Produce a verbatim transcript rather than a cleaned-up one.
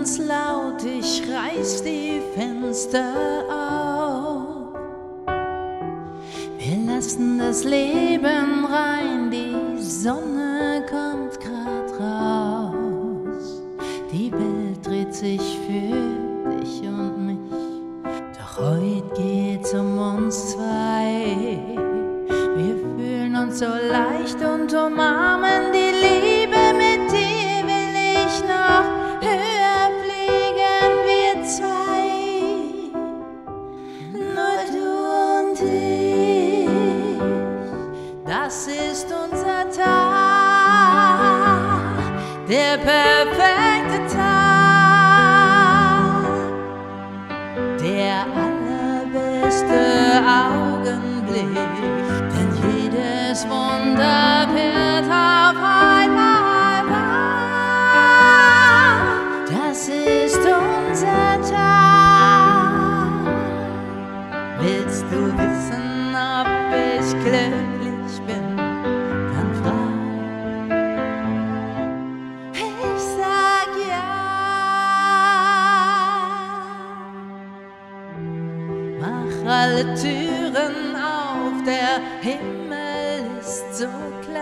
ganz laut, ich reiß die Fenster auf. Wir lassen das Leben rein, die Sonne kommt grad raus. Die Welt dreht sich für dich und mich, doch heute geht's um uns zwei. Wir fühlen uns so leicht und umarmen die Liebe, mit dir will ich noch höher fliegen, wir zwei, nur du und ich, das ist unser Tag, der perfekte Tag, der allerbeste Augenblick, denn jedes Wunder wird auf einmal wahr. Das ist unser Tag. Willst du wissen, ob ich glücklich bin? Dann frag. Ich sag ja. Mach alle Türen auf, der Himmel ist so klar.